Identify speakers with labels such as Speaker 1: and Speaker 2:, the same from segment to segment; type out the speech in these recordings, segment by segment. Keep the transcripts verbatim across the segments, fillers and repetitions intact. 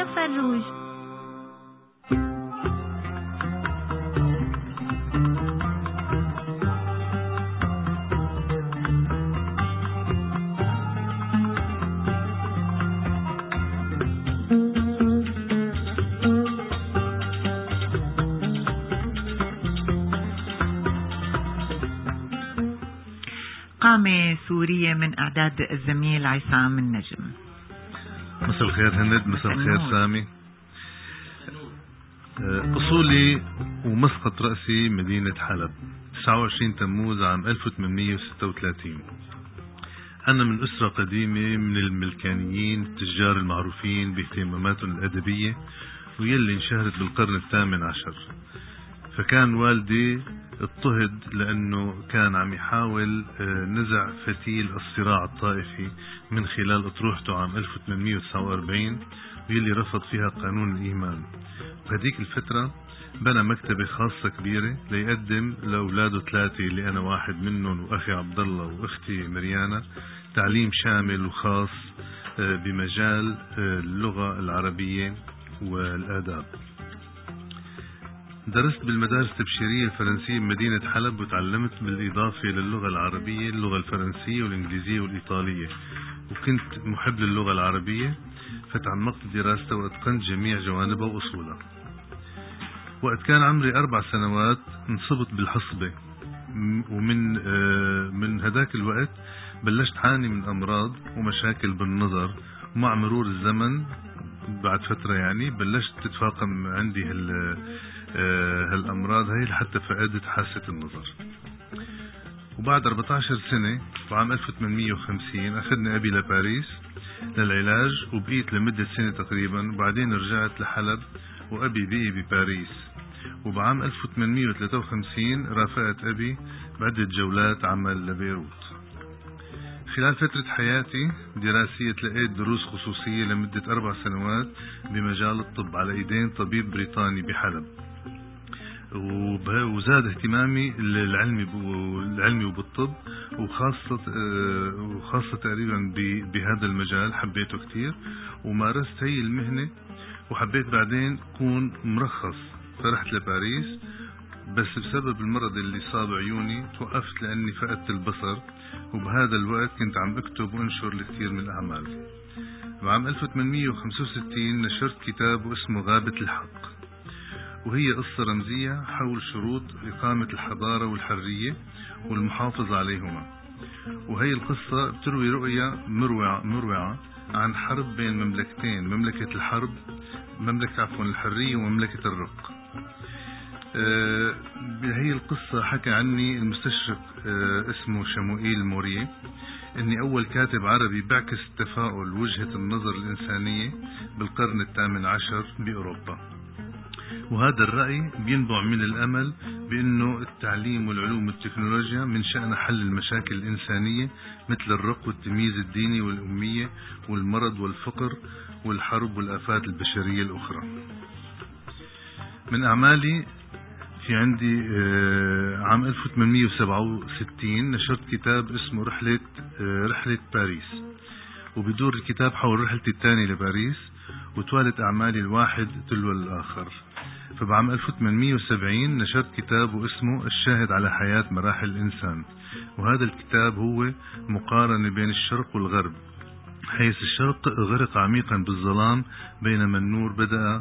Speaker 1: فروج.
Speaker 2: قامة سورية من إعداد الزميل عصام النجم.
Speaker 3: مساء الخير هند، مساء الخير سامي. أصولي ومسقط رأسي مدينة حلب، تسعة وعشرين تموز عام ألف وثمانمئة وستة وثلاثين. أنا من أسرة قديمة من الملكانيين التجار المعروفين باهتماماتهم الأدبية ويلي انشهرت بالقرن الثامن عشر. فكان والدي اضطهد لأنه كان عم يحاول نزع فتيل الصراع الطائفي من خلال أطروحته عام ألف وثمانمئة وتسعة وأربعين، واللي رفض فيها قانون الإيمان. بهديك الفترة بنى مكتبة خاصة كبيرة ليقدم لأولاده ثلاثة اللي أنا واحد منهم وأخي عبد الله وأختي مريانا تعليم شامل وخاص بمجال اللغة العربية والآداب. درست بالمدارس التبشيرية الفرنسية بمدينة حلب، وتعلمت بالإضافة للغة العربية اللغة الفرنسية والإنجليزية والإيطالية، وكنت محب للغة العربية فتعمقت دراستها وأتقنت جميع جوانبها وأصولها. وقت كان عمري أربع سنوات انصبت بالحصبة، ومن من هداك الوقت بلشت عاني من أمراض ومشاكل بالنظر، ومع مرور الزمن بعد فترة يعني بلشت تتفاقم عندي هال هالأمراض هاي لحتى فقدت حاسة النظر. وبعد أربعة عشر سنة وعام ألف وثمانمئة وخمسين أخذني أبي لباريس للعلاج، وبقيت لمدة سنة تقريبا، وبعدين رجعت لحلب وأبي بقي بباريس. وبعام ألف وثمانمئة وثلاثة وخمسين رافقت أبي بعدة جولات عمل لبيروت. خلال فترة حياتي دراسية لقيت دروس خصوصية لمدة أربع سنوات بمجال الطب على إيدين طبيب بريطاني بحلب، وزاد اهتمامي العلمي العلمي وبالطب، وخاصة وخاصة تقريبا بهذا المجال حبيته كتير ومارست هي المهنة. وحبيت بعدين أكون مرخص فرحت لباريس، بس بسبب المرض اللي صاب عيوني توقفت لأني فقدت البصر. وبهذا الوقت كنت عم أكتب وأنشر لكثير من الأعمال. وعام ألف وثمانمئة وخمسة وستين نشرت كتاب اسمه غابة الحق، وهي قصة رمزية حول شروط إقامة الحضارة والحرية والمحافظة عليهما. وهي القصة بتروي رؤية مروعة, مروعة عن حرب بين مملكتين، مملكة الحرب مملكة عفوا الحرية ومملكة الرق. أه هي القصة حكى عني المستشرق أه اسمه شموئيل موريه، اني اول كاتب عربي بعكس تفاؤل وجهة النظر الانسانية بالقرن الثامن عشر باوروبا. وهذا الرأي بينبع من الامل بانه التعليم والعلوم والتكنولوجيا من شأن حل المشاكل الانسانية مثل الرق والتمييز الديني والامية والمرض والفقر والحرب والآفات البشرية الاخرى. من اعمالي في عندي عام ألف وثمانمئة وسبعة وستين نشرت كتاب اسمه رحلة رحلة باريس، وبدور الكتاب حول رحلتي الثانية لباريس، وتوالت أعمالي الواحد تلو الآخر. فبعام ألف وثمانمئة وسبعين نشرت كتاب اسمه الشاهد على حياة مراحل الإنسان، وهذا الكتاب هو مقارنة بين الشرق والغرب، حيث الشرق غرق عميقا بالظلام بينما النور بدأ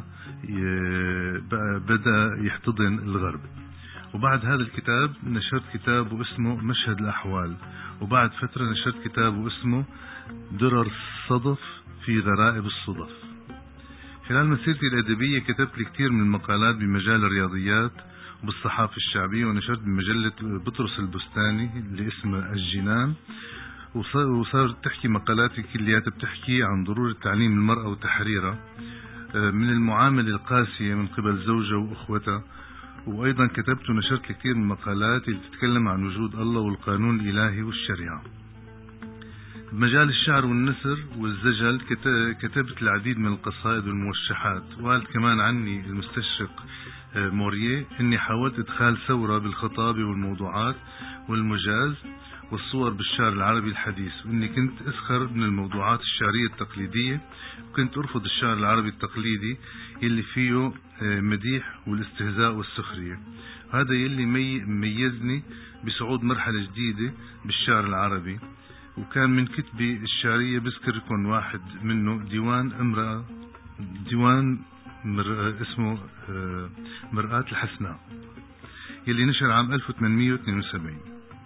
Speaker 3: بدأ يحتضن الغرب. وبعد هذا الكتاب نشرت كتاب اسمه مشهد الأحوال، وبعد فترة نشرت كتاب اسمه درر الصدف في غرائب الصدف. خلال مسيرتي الأدبية كتبت لي كثير من المقالات بمجال الرياضيات وبالصحافة الشعبية، ونشرت بمجلة بطرس البستاني اللي اسمها الجنان، وصارت تحكي مقالاتي كلياتها بتحكي عن ضرورة تعليم المرأة وتحريرها من المعاملة القاسية من قبل زوجها وأخوتها. وأيضا كتبت ونشرت كثير من المقالات اللي تتكلم عن وجود الله والقانون الإلهي والشريعة. بمجال الشعر والنثر والزجل كتبت العديد من القصائد والموشحات. وقال كمان عني المستشرق موريه إني حاولت إدخال ثورة بالخطابة والموضوعات والمجاز، والصور بالشعر العربي الحديث، وإني كنت أسخر من الموضوعات الشعرية التقليدية، وكنت أرفض الشعر العربي التقليدي يلي فيه مديح والاستهزاء والسخرية. هذا يلي ميزني بصعود مرحلة جديدة بالشعر العربي. وكان من كتبي الشعرية بذكر لكم واحد منه، ديوان امرأة ديوان مر... اسمه مرآة الحسناء، يلي نشر عام ألف وثمانمئة واثنين وسبعين.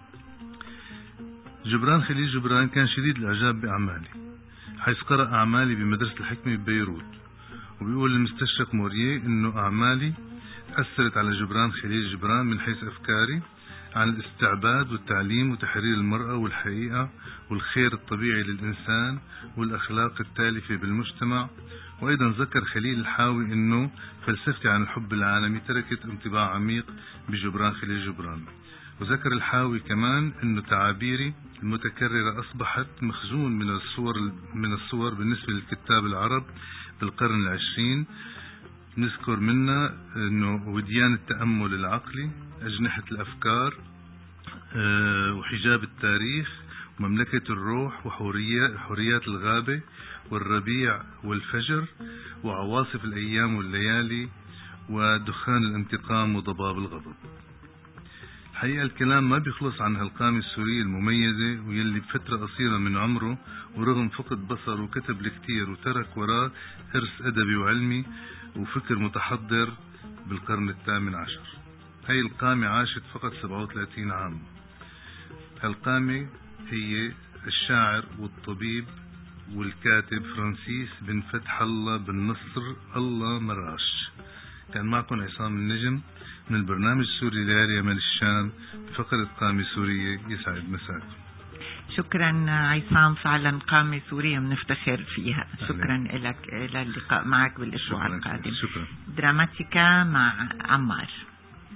Speaker 3: جبران خليل جبران كان شديد الإعجاب بأعمالي، حيث قرأ أعمالي بمدرسة الحكمة ببيروت. وبيقول المستشرق موريه إنه أعمالي أثرت على جبران خليل جبران من حيث أفكاري عن الاستعباد والتعليم وتحرير المرأة والحقيقة والخير الطبيعي للإنسان والأخلاق التالفة بالمجتمع. وأيضا ذكر خليل الحاوي أنه فلسفتي عن الحب العالمي تركت انطباع عميق بجبران خليل جبران. وذكر الحاوي كمان أنه تعابيري المتكررة أصبحت مخزون من الصور من الصور بالنسبة للكتاب العرب بالقرن العشرين. نذكر منها أنه وديان التأمل العقلي، أجنحة الأفكار، أه وحجاب التاريخ، ومملكة الروح، وحوريات الغابة، والربيع والفجر، وعواصف الأيام والليالي، ودخان الانتقام وضباب الغضب. الحقيقة الكلام ما بيخلص عن هالقامة السورية المميزة، ويلي بفترة قصيرة من عمره ورغم فقد بصر وكتب لكتير وترك وراه إرث أدبي وعلمي وفكر متحضر بالقرن الثامن عشر. هاي القامة عاشت فقط سبعة وثلاثين عام. هالقامة هي الشاعر والطبيب والكاتب فرانسيس بن فتح الله بن نصر الله مراش. كان معكم عصام النجم من البرنامج السوري ليالي يمن الشام بفقرة قامة سورية. يسعد مساكم.
Speaker 2: شكرا عصام، فعلا قامة سورية بنفتخر فيها. شكرا لك، إلى اللقاء معك بالأسبوع القادم.
Speaker 3: شكرا.
Speaker 2: دراماتيكا مع عمار.